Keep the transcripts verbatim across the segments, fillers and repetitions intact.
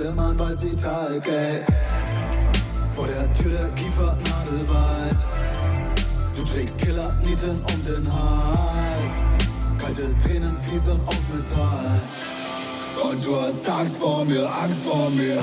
flimmern, weiß wie Talg, ey. Vor der Tür der Kiefernadelwald. Du trägst Killernieten um den Hals. Kalte Tränen fließen aus Metall. Und du hast Angst vor mir, Angst vor mir.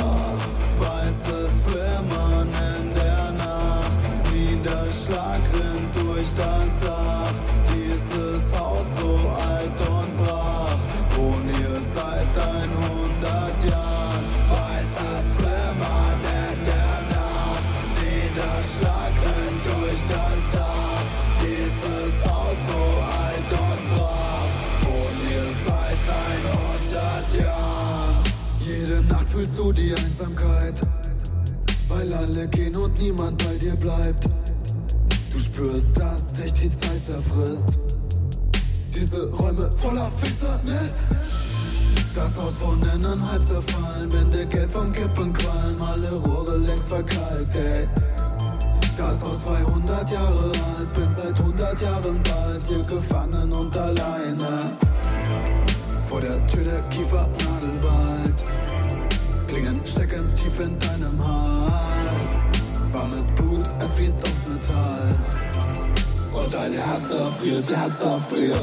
Weißes Flimmern in der Nacht. Niederschlag rinnt durch das Dach. Dieses Haus so alt und brach. Wohn hier seit hundert Jahren. Weißes Flimmern in der Nacht. Niederschlag rinnt durch das Dach. Dieses Haus so alt und brach. Wohn hier seit hundert Jahren. Jede Nacht fühlst du die Einsamkeit, weil alle gehen und niemand bei dir bleibt. Du spürst, dass dich die Zeit zerfrisst. Diese Räume voller Finsternis. Das Haus von innen halb zerfallen, Wände gelb vom Kippen qualmen, alle Rohre längst verkalkt, ey. Das Haus zweihundert Jahre alt, bin seit hundert Jahren bald hier gefangen und alleine. Vor der Tür der Kiefernadelwald. Klingen stecken tief in deinem Hals. Warmes Blut, es fließt aus Metall. Und dein Herz erfriert, Herz erfriert.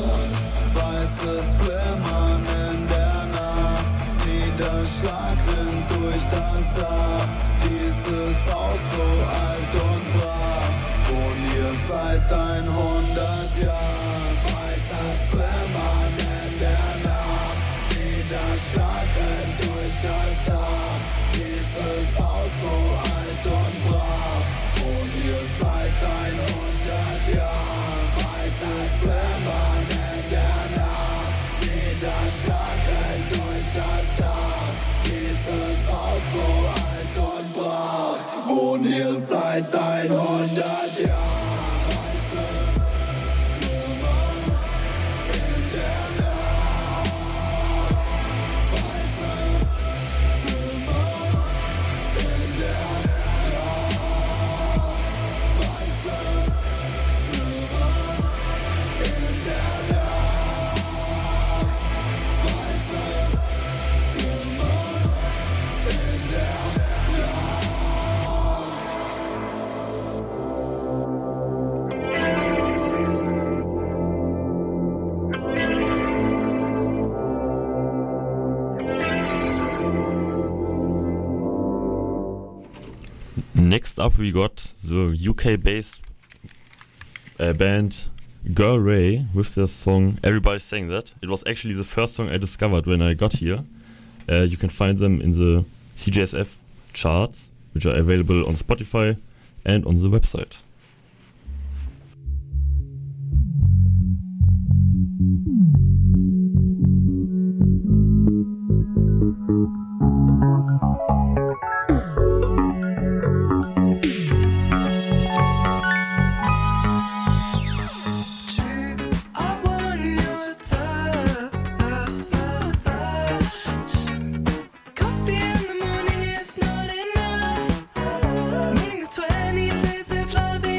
Weißes Flimmern in der Nacht. Niederschlag rinnt durch das Dach. Dieses Haus so alt und brach. Wohn hier seit hundert Jahren. Weißes Flimmern in der Nacht. Niederschlag rinnt durch das Dach. Dieses Haus so alt und brach. Wohn hier seit hundert Jahren. Weißes Flimmern in der Nacht. Niederschlag rennt durch das Dach. Dieses Haus so alt und brach. Wohn hier seit hundert Jahren. Next up we got the U K-based uh, band Girl Ray with their song Everybody's Saying That. It was actually the first song I discovered when I got here. Uh, you can find them in the C J S F charts, which are available on Spotify and on the website. Twenty days of love.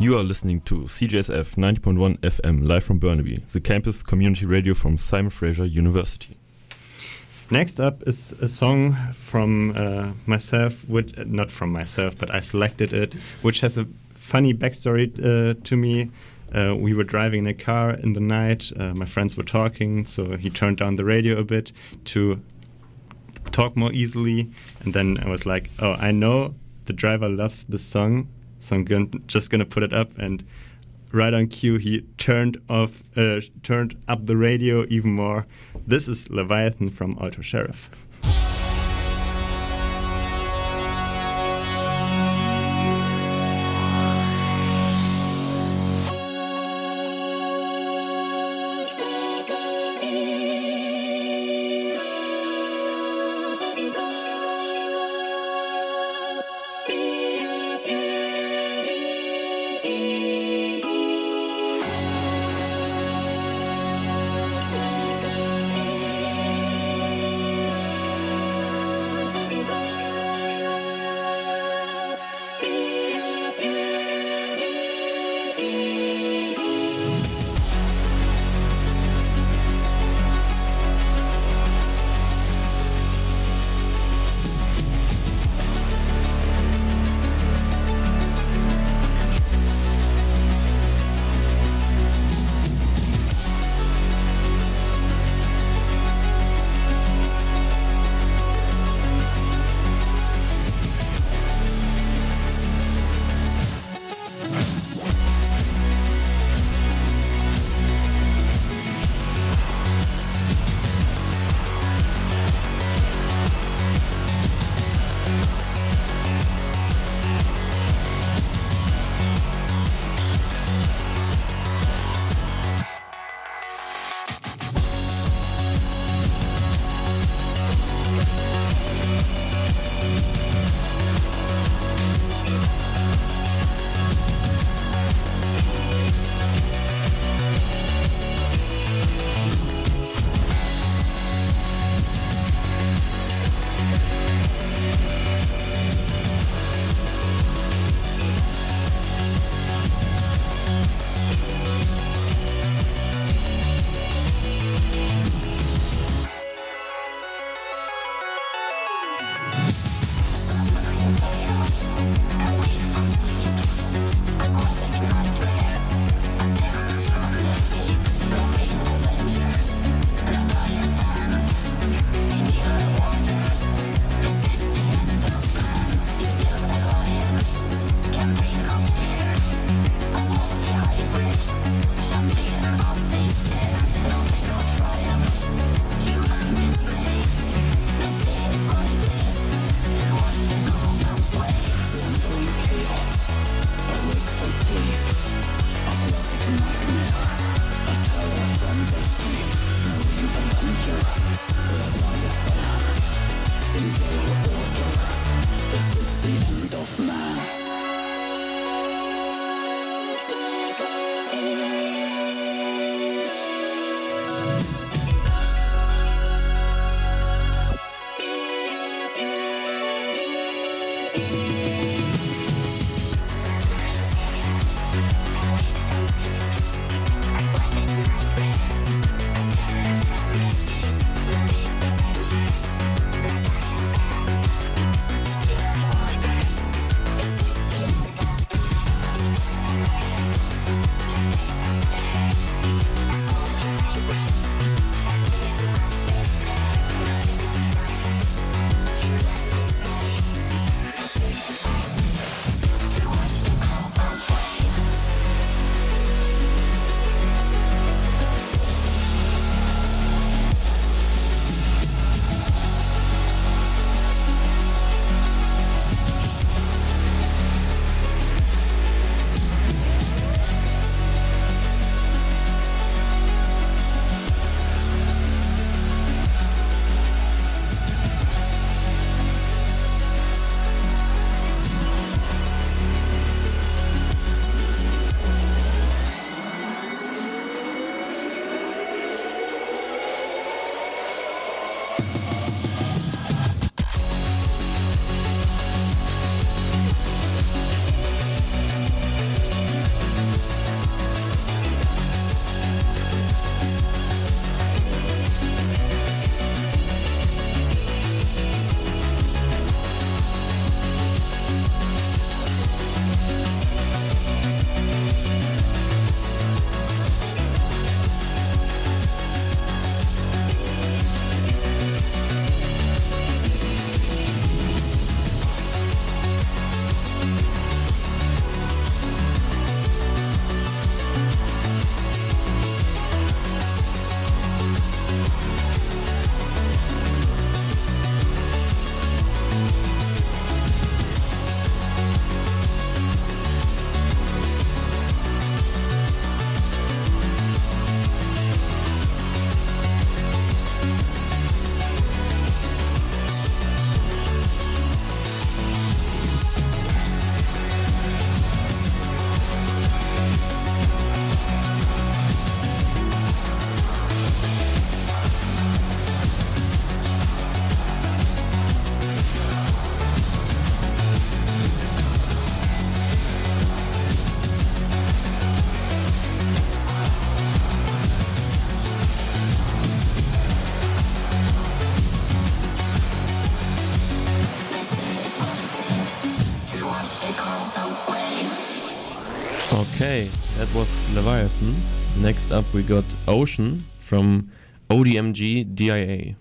You are listening to C J S F ninety point one F M, live from Burnaby, the campus community radio from Simon Fraser University. Next up is a song from uh, myself, which, not from myself, but I selected it, which has a funny backstory uh, to me. Uh, we were driving in a car in the night, uh, my friends were talking, so he turned down the radio a bit to talk more easily, and then I was like, oh, I know the driver loves this song, so I'm gonna, just gonna put it up, and right on cue he turned off, uh, turned up the radio even more. This is Leviathan from Alto Sheriff. Okay, that was Leviathan. Next up we got Ocean from O D M G D I A.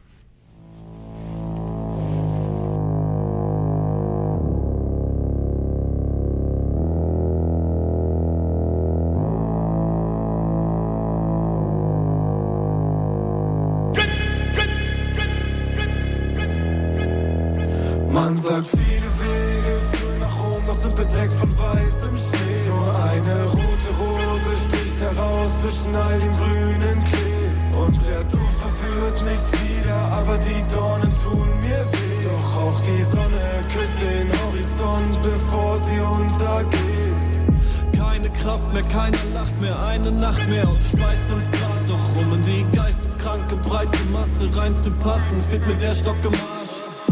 Man sagt, viele Wege führen nach Rom, doch sind bedeckt von weißem Schnee. Nur eine rote Rose sticht heraus zwischen all dem grünen Klee. Und der Duft verführt mich wieder, aber die Dornen tun mir weh. Doch auch die Sonne küsst den Horizont, bevor sie untergeht. Keine Kraft mehr, keiner lacht mehr, eine Nacht mehr und ich beiß ins Gras. Doch um in die geisteskranke breite Masse reinzupassen, fehlt mir der Stock im Arsch.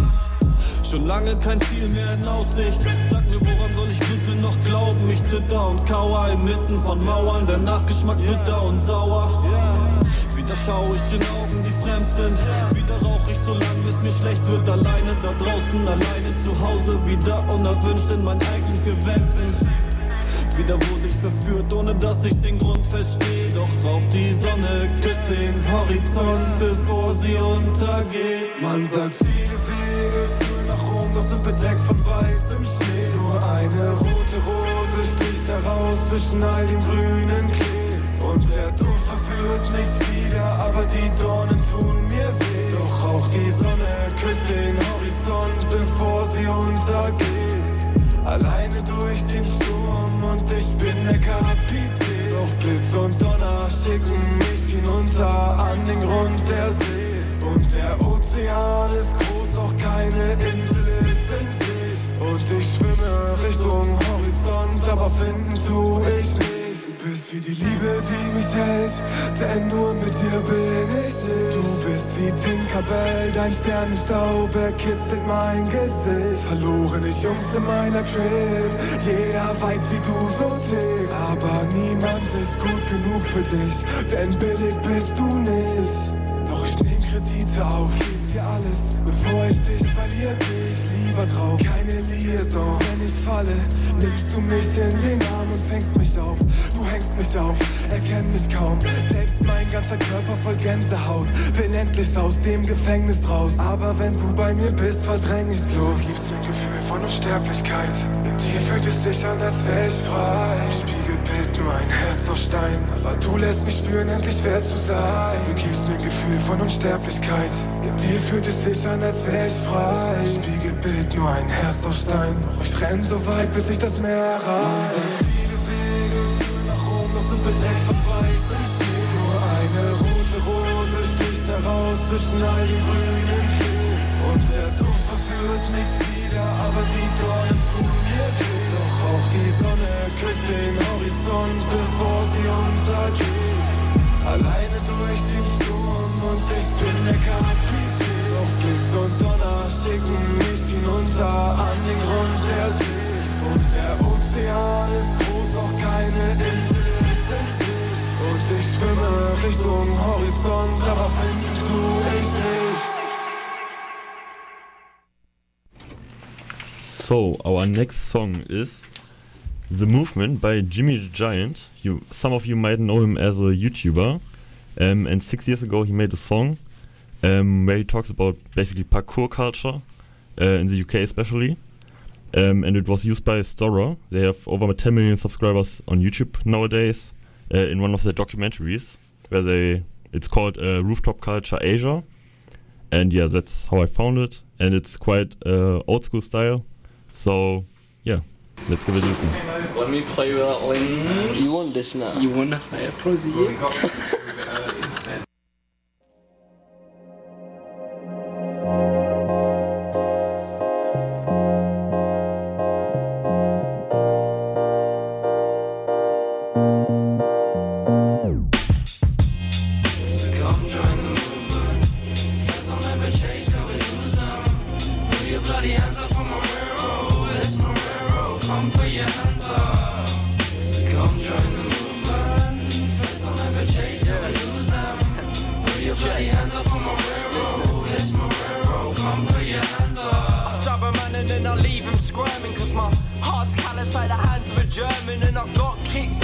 Schon lange kein Ziel mehr in Aussicht. Sag mir, woran soll ich bitte noch glauben? Ich zitter und kauer inmitten von Mauern, der Nachgeschmack bitter und sauer. Wieder schau ich in Augen, die fremd sind. Wieder rauch ich so lang, bis mir schlecht wird. Alleine da draußen, alleine zu Hause. Wieder unerwünscht in meinen eigenen vier Wänden. Wieder wurde ich verführt, ohne dass ich den Grund verstehe. Doch auch die Sonne küsst den Horizont, bevor sie untergeht. Man sagt, viele Wege führen nach Rom, doch sind bedeckt von weißem Schnee. Nur eine rote Rose sticht heraus zwischen all dem grünen Klee. Und der Duft verführt mich wieder, aber die Dornen tun mir weh. Doch auch die Sonne küsst den Horizont, bevor sie untergeht. Alleine durch den Sturm und ich bin der Kapitän. Doch Blitz und Donner schicken mich hinunter an den Grund der See. Und der Ozean ist groß, doch keine Insel ist in Sicht. Und ich schwimme Richtung Horizont, aber finden tu ich nichts. Du bist wie die Liebe, die mich hält, denn nur mit dir bin ich ich. Du bist wie Tinkerbell, dein Sternenstaub kitzelt mein Gesicht. Verloren ich Jungs in meiner Crib, jeder weiß wie du so tickst. Aber niemand ist gut genug für dich, denn billig bist du nicht. Doch ich nehm Kredite auf, geb dir alles, bevor ich dich verliere, geh ich lieber drauf. Keine Liaison, wenn ich falle, nimmst du mich in den Arm und fängst mich auf. Du hängst mich auf, erkenn mich kaum, selbst mein ganzer Körper voll Gänsehaut. Will endlich aus dem Gefängnis raus, aber wenn du bei mir bist, verdräng ich bloß. Du gibst mir ein Gefühl von Unsterblichkeit, mit dir fühlt es sich an, als wär ich frei. Spiegelbild nur ein Herz aus Stein, aber du lässt mich spüren, endlich wer zu sein. Du gibst mir ein Gefühl von Unsterblichkeit, mit dir fühlt es sich an, als wär ich frei. Spiegelbild nur ein Herz aus Stein, doch ich renn so weit, bis ich das Meer erreiche. Viele Wege führen nach Rom, doch sind bedeckt von weißem Schnee. Nur eine rote Rose sticht heraus zwischen all den grünen Klee. Und der Duft verführt mich wieder, aber die Dornen tun mir weh. Doch auch die Sonne küsst den Horizont, bevor sie untergeht. Alleine durch den Sturm und ich bin der Kapitän. Doch Blitz und Donner schicken mich hinunter an den Grund der See. Und der Ozean ist groß, doch keine Insel ist in Sicht. Und ich schwimme Richtung Horizont, aber finden tu ich nichts. So, our next song is The Movement by Jimmy the Giant. You, some of you might know him as a YouTuber. Um, and six years ago he made a song um, where he talks about basically parkour culture, uh, in the U K especially. Um, and it was used by Stora. They have over ten million subscribers on YouTube nowadays, uh, in one of their documentaries where they, it's called uh, Rooftop Culture Asia. And yeah, that's how I found it. And it's quite uh, old school style. So yeah, let's give it a listen. Let me play violin. You want this now? You wanna play Prosi? German and I got kicked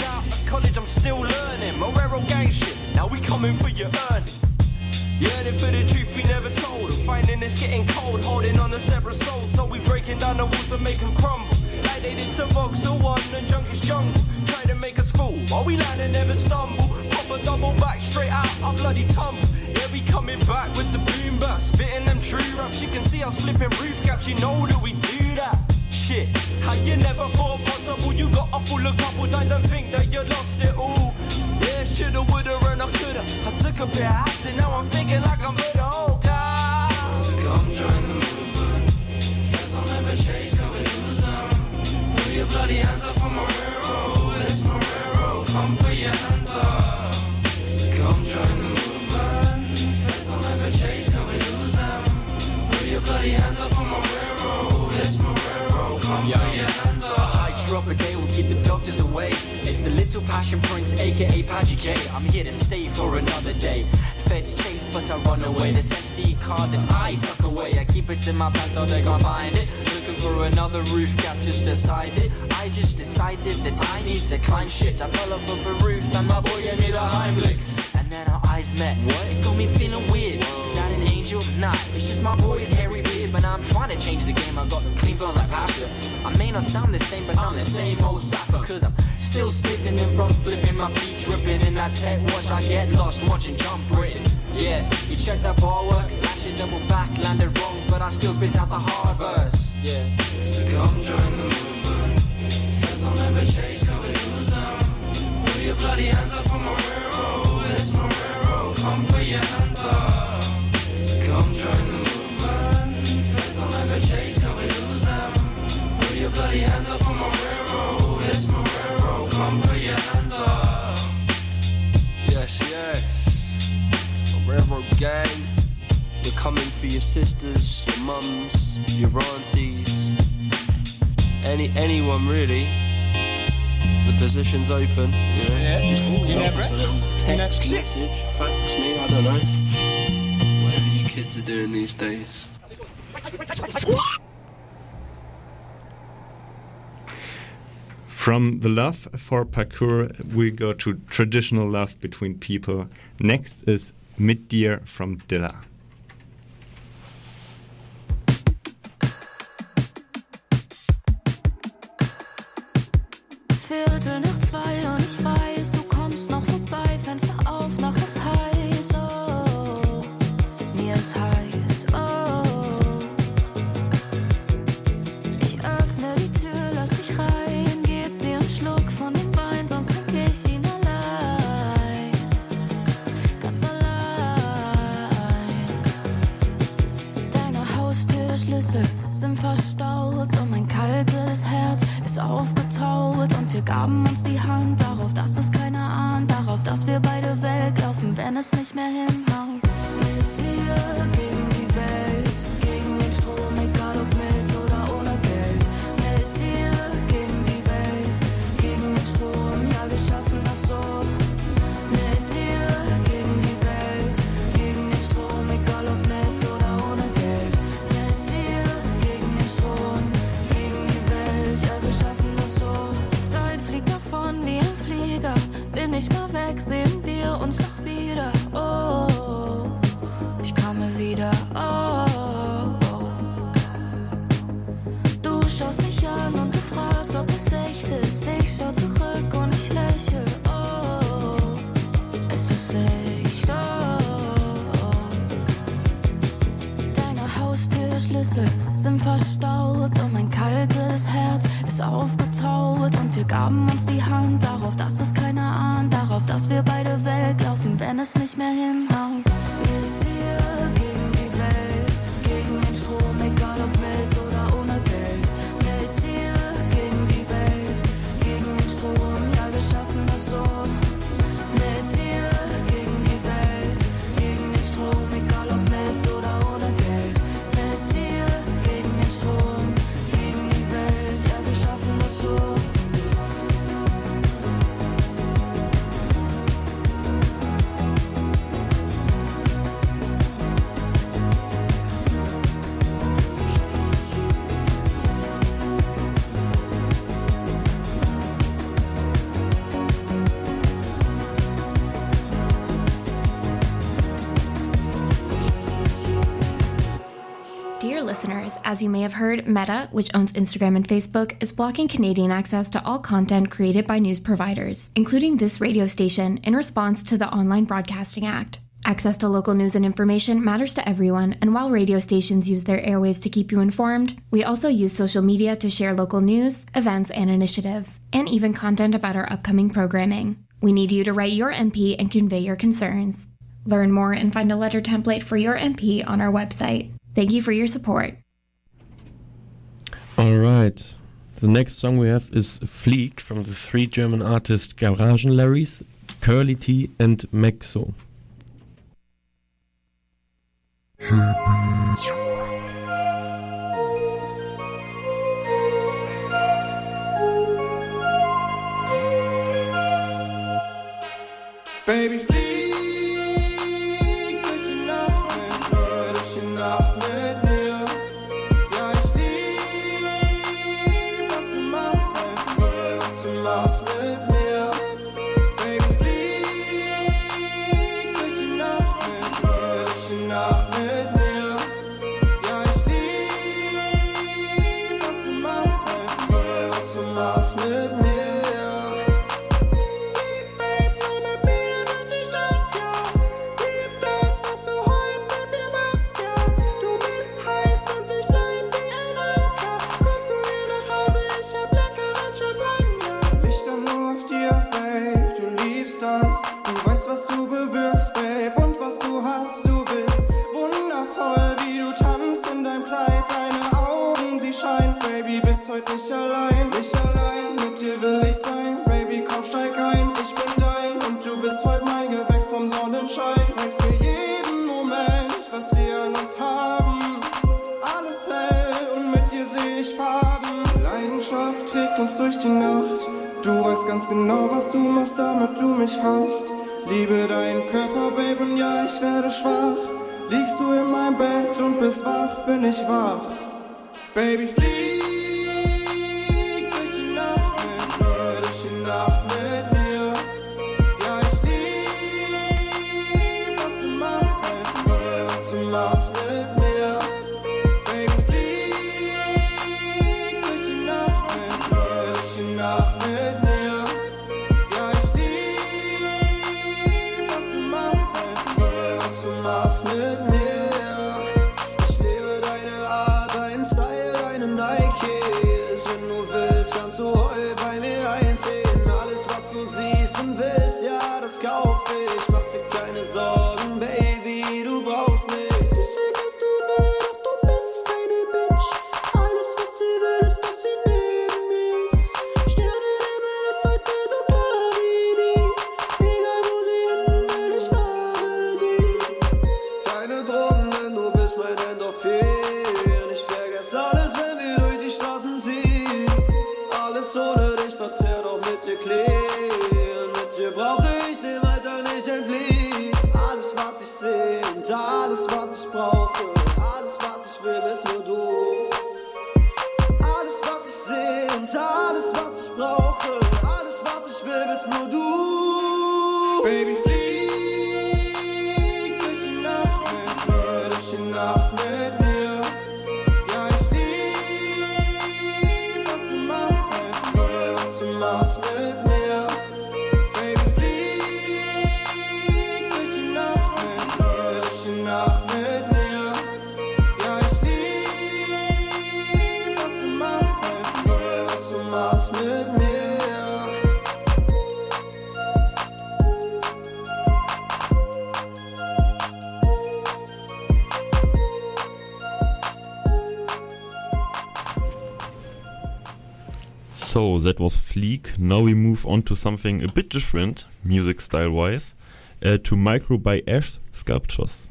Rero gang shit. Now we coming for your earnings. Yearning for the truth we never told. Finding it's getting cold, holding on to separate souls. So we breaking down the walls and make them crumble. Like they did to Voxel One and Junkies Jungle. Trying to make us fool while we land and never stumble. Pop a double back straight out, I bloody tumble. Yeah, we coming back with the boom bap. Spitting them true raps. You can see us flipping roof caps. You know that we do that. Shit, how you never thought possible. You got a full a couple times and think that you lost it all. Yeah, shoulda, woulda, and I coulda. I took a bit of acid, now I'm thinking like I'm better. Oh God. So come join the movement. Friends I'll never chase, can we lose them? Put your bloody hands up for Marrero. It's Marrero. Come put your hands up. So come join the movement. Friends I'll never chase, can we lose them? Put your bloody hands up for Marrero. It's Marrero. Come put your hands up. A high drop a day will keep the doctors away. It's the little passion prince, aka Padgy K. I'm here to stay for another day. Feds chase, but I run away. This S D card that I tuck away, I keep it in my pants so they can't find it. Looking for another roof gap, just decided. I just decided that I need to climb shit. I fell off of a roof and my boy gave me the Heimlich. And then our eyes met. What? It got me feeling weird. Is that an angel? Nah, it's just my boy's hairy beard. But I'm trying to change the game. I got them clean feels like pasta. I may not sound the same, but I'm the same old sapper. Cause I'm still spitting in front, flipping my feet, dripping in that tech wash. I get lost watching Jump Britain. Yeah, you check that bar work, lash it double back, landed wrong, but I still spit out a hard verse. Yeah. So come join the movement. Friends I'll never chase, can we lose them? Put your bloody hands up for Marrero. It's Marrero. Come put your hands up. So come join the movement. Friends I'll never chase, can we lose them? Put your bloody hands up for Marrero. It's Marrero. Come put your hands up. Yes, yes. Marrero gang. We're coming for your sisters, your mums, your aunties. Any anyone really. The position's open, you know. Yeah, just you drop never us a little text message, fax me, I don't know. Whatever you kids are doing these days. From the love for parkour, we go to traditional love between people. Next is Mit Dir from Dilla. Viertel nach zwei und ich weiß, du kommst noch vorbei. Fenster auf, Nacht ist heiß, oh, mir ist heiß, oh. Ich öffne die Tür, lass dich rein, geb dir einen Schluck von dem Wein, sonst trinke ich ihn allein, ganz allein. Deine Haustürschlüssel sind verstaut und mein kaltes Herz ist aufgetaut und wir gaben uns die Hand darauf, dass es keiner ahnt, darauf, dass wir beide weglaufen, wenn es nicht mehr hinhaut. Mit dir gegen die Welt, gegen den Strom, egal ob mit oder ohne Geld. Mit dir gegen die Welt, gegen den Strom, ja wir schaffen das so. Mit dir gegen die Welt, gegen den Strom, egal ob mit oder ohne Geld. Mit dir gegen den Strom, gegen die Welt, ja wir schaffen das so. Die Zeit fliegt davon wie ein Flieger, bin ich mal weg, sehen wir uns noch wieder. Oh, ich komme wieder. Oh, oh. Du schaust mich an und du fragst, ob es echt ist. Ich schau zurück und ich lächle. Oh, es ist echt. Oh, oh. Deine Haustürschlüssel sind verstaut und mein kaltes Herz ist aufgetaut und wir gaben uns die Hand darauf, dass es keiner ahnt, darauf, dass wir beide weglaufen, wenn es nicht mehr hinhaut. Mit dir gegen die Welt, gegen den Strom, egal ob mit oder ohne Geld. Mit dir gegen die Welt, gegen den Strom, ja wir schaffen das so. Mit dir gegen die Welt, gegen den Strom, egal ob mit oder ohne Geld. Mit dir gegen den Strom, gegen die Welt, ja wir schaffen das so. as you may have heard, Meta, which owns Instagram and Facebook, is blocking Canadian access to all content created by news providers, including this radio station, in response to the Online Broadcasting Act. Access to local news and information matters to everyone, and while radio stations use their airwaves to keep you informed, we also use social media to share local news, events, and initiatives, and even content about our upcoming programming. We need you to write your M P and convey your concerns. Learn more and find a letter template for your M P on our website. Thank you for your support. Alright, the next song we have is Fleek from the three German artists Garagen Larrys, Curly T and Mexo. Baby, flieg durch die Nacht mit mir, durch die Nacht mit mir. Ja, ich lieb, was du machst mit mir, was du machst mit mir. Baby, flieg durch die Nacht mit mir, durch die Nacht mit mir. Ja, ich lieb, was du machst mit mir, was du machst mit mir. Was du bewirkst, Babe, und was du hast, du bist wundervoll, wie du tanzt in deinem Kleid, deine Augen, sie scheinen, Baby, bist heute nicht allein, nicht allein, mit dir will ich sein, Baby, komm, steig ein, ich bin dein, und du bist heute mein Gewäck vom Sonnenschein, zeigst mir jeden Moment, was wir an uns haben, alles hell, und mit dir seh ich Farben, Leidenschaft trägt uns durch die Nacht, du weißt ganz genau, was du machst, damit du mich hast. Liebe deinen Körper, Babe, und ja, ich werde schwach. Liegst du in meinem Bett und bist wach, bin ich wach. Baby, flieg durch die Nacht mit mir, durch die Nacht mit mir. Ja, ich lieb, was du machst mit mir, was du machst mit mir. Baby, flieg durch die Nacht mit mir, durch die Nacht mit mir. Was mit mir? Ich liebe deine Art, deinen Style, deine Nikes. Wenn du willst, kannst du heute bei mir einziehen. Alles, was du siehst und willst, ja, das kauf ich. Mach dir keine Sorgen, Baby, du brauchst nichts. Ich seh, dass du willst, doch du bist meine Bitch. Alles, was sie will, ist, dass sie neben mir ist. Sternenhimmel ist heute so klar wie nie. Egal wo sie hin will, ich fahre sie. Keine Drogen, denn du bist mein Endorphin. Ich vergesse alles, wenn wir durch die Straßen ziehen. Alles ohne dich verzehrt, auch mit dir clean. Mit dir brauche ich dem Alter nicht entfliehen. Alles, was ich seh und alles, was ich brauche. Alles, was ich will, bist nur du. Alles, was ich seh und alles, was ich brauche. Alles, was ich will, bist nur du. Baby, flieg durch die Nacht mit mir, durch die Nacht mit mir. Ja, ich lieb, was du machst mit mir, was du machst mit mir. Baby, flieg durch die Nacht mit mir, durch die Nacht mit mir. Ja, ich lieb, was du machst mit mir, was du machst mit mir. So, that was Fleek. Now we move on to something a bit different, music style-wise, uh, to Micro by Ash Sculptures.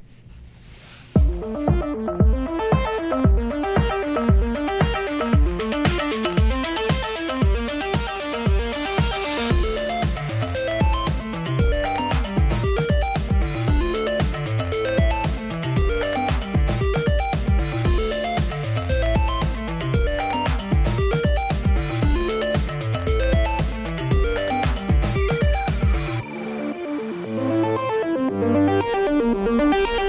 Thank you.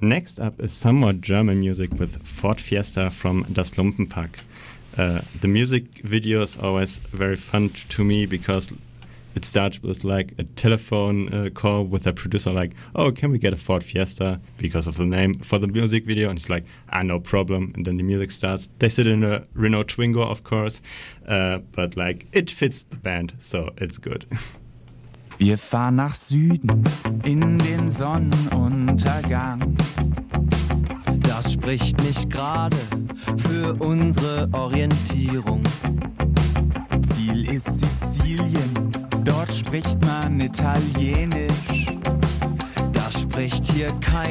Next up is some more German music with Ford Fiesta from Das Lumpenpack. Uh, the music video is always very fun t- to me because it starts with like a telephone uh, call with a producer like, oh, can we get a Ford Fiesta because of the name for the music video? And it's like, ah, no problem. And then the music starts. They sit in a Renault Twingo, of course, uh, but like it fits the band, so it's good. Wir fahren nach Süden in den Sonnenuntergang. Das spricht nicht gerade für unsere Orientierung. Ziel ist Sizilien, dort spricht man Italienisch. Das spricht hier kein